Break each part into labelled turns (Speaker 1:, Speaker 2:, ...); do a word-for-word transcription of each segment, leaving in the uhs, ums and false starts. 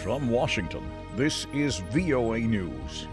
Speaker 1: From Washington, this is V O A News.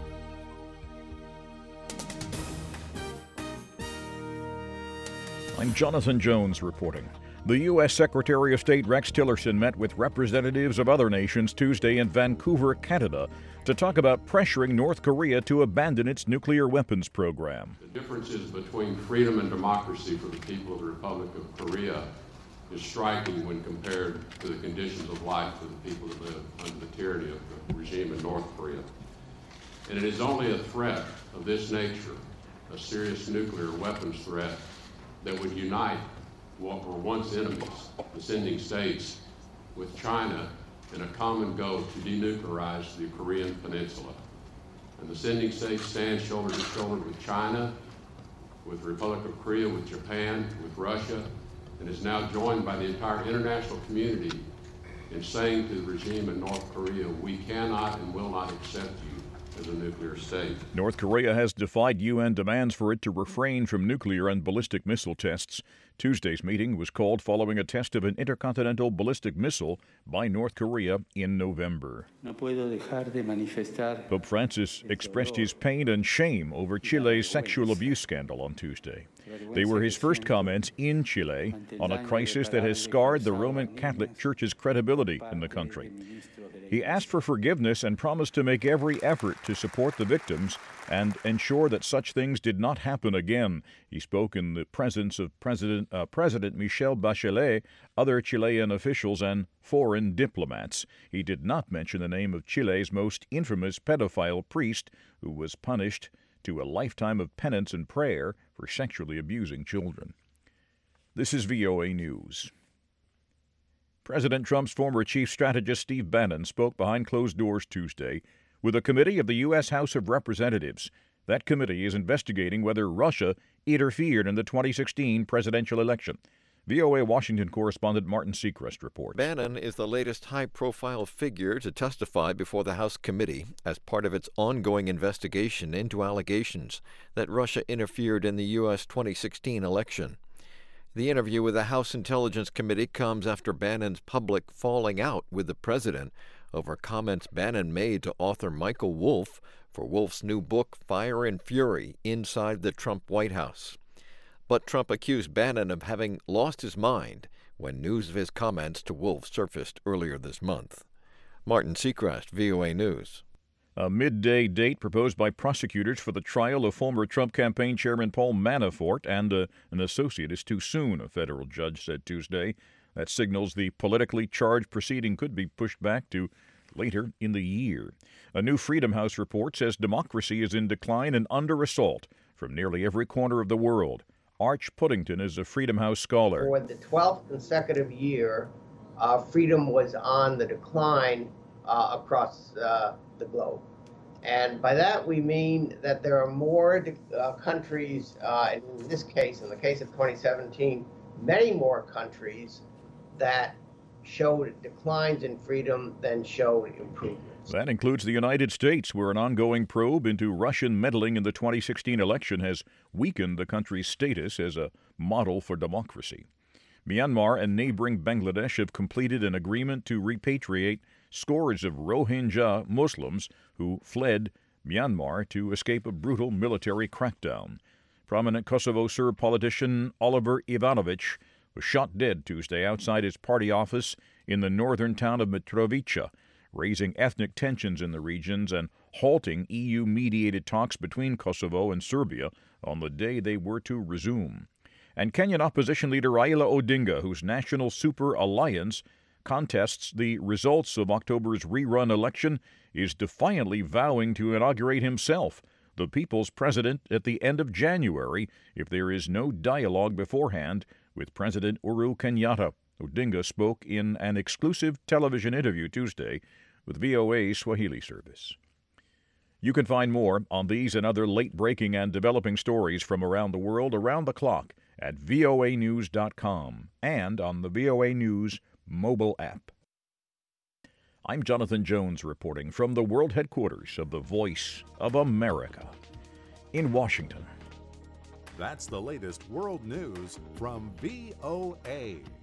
Speaker 1: I'm Jonathan Jones reporting. The U S Secretary of State Rex Tillerson met with representatives of other nations Tuesday in Vancouver, Canada, to talk about pressuring North Korea to abandon its nuclear weapons program.
Speaker 2: The differences between freedom and democracy for the people of the Republic of Korea is striking when compared to the conditions of life for the people that live under the tyranny of the regime in North Korea. And it is only a threat of this nature, a serious nuclear weapons threat, that would unite what were once enemies, the sending states, with China in a common goal to denuclearize the Korean peninsula. And the sending states stand shoulder to shoulder with China, with the Republic of Korea, with Japan, with Russia, and is now joined by the entire international community in saying to the regime in North Korea, we cannot and will not accept you as a nuclear state.
Speaker 1: North Korea has defied U N demands for it to refrain from nuclear and ballistic missile tests. Tuesday's meeting was called following a test of an intercontinental ballistic missile by North Korea in November.
Speaker 3: No puedo dejar de manifestar.
Speaker 1: Pope Francis expressed his pain and shame over Chile's sexual abuse scandal on Tuesday. They were his first comments in Chile on a crisis that has scarred the Roman Catholic Church's credibility in the country. He asked for forgiveness and promised to make every effort to support the victims and ensure that such things did not happen again. He spoke in the presence of President, uh, President Michelle Bachelet, other Chilean officials, and foreign diplomats. He did not mention the name of Chile's most infamous pedophile priest, who was punished to a lifetime of penance and prayer for sexually abusing children. This is V O A News. President Trump's former chief strategist Steve Bannon spoke behind closed doors Tuesday with a committee of the U S House of Representatives. That committee is investigating whether Russia interfered in the twenty sixteen presidential election. V O A Washington correspondent Martin Seacrest reports.
Speaker 4: Bannon is the latest high-profile figure to testify before the House committee as part of its ongoing investigation into allegations that Russia interfered in the U S twenty sixteen election. The interview with the House Intelligence Committee comes after Bannon's public falling out with the president over comments Bannon made to author Michael Wolff for Wolff's new book, Fire and Fury, Inside the Trump White House. But Trump accused Bannon of having lost his mind when news of his comments to Wolff surfaced earlier this month. Martin Seacrest, V O A News.
Speaker 1: A midday date proposed by prosecutors for the trial of former Trump campaign chairman Paul Manafort and uh, an associate is too soon, a federal judge said Tuesday. That signals the politically charged proceeding could be pushed back to later in the year. A new Freedom House report says democracy is in decline and under assault from nearly every corner of the world. Arch Puddington is a Freedom House scholar.
Speaker 5: For the twelfth consecutive year, uh, freedom was on the decline uh, across uh, the globe. And by that we mean that there are more uh, countries, uh, in this case, in the case of twenty seventeen, many more countries that showed declines in freedom than showed improvements.
Speaker 1: That includes the United States, where an ongoing probe into Russian meddling in the twenty sixteen election has weakened the country's status as a model for democracy. Myanmar and neighboring Bangladesh have completed an agreement to repatriate scores of Rohingya Muslims who fled Myanmar to escape a brutal military crackdown. Prominent Kosovo Serb politician Oliver Ivanovic was shot dead Tuesday outside his party office in the northern town of Mitrovica, raising ethnic tensions in the regions and halting E U-mediated talks between Kosovo and Serbia on the day they were to resume. And Kenyan opposition leader Raila Odinga, whose National Super Alliance contests the results of October's rerun election, is defiantly vowing to inaugurate himself the people's president at the end of January if there is no dialogue beforehand with President Uhuru Kenyatta. Odinga spoke in an exclusive television interview Tuesday with V O A's Swahili service. You can find more on these and other late-breaking and developing stories from around the world around the clock at V O A news dot com and on the V O A News mobile app. I'm Jonathan Jones reporting from the world headquarters of the Voice of America in Washington.
Speaker 6: That's the latest world news from V O A.